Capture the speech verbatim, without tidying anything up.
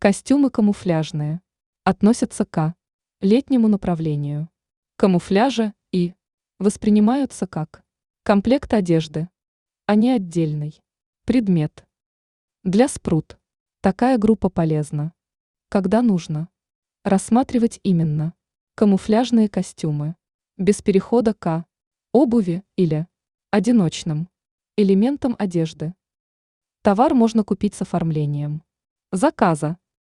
Костюмы камуфляжные относятся к летнему направлению камуфляжа и воспринимаются как комплект одежды, а не отдельный предмет. Для спрут такая группа полезна, когда нужно рассматривать именно камуфляжные костюмы, без перехода к обуви или одиночным элементам одежды. Товар можно купить с оформлением заказа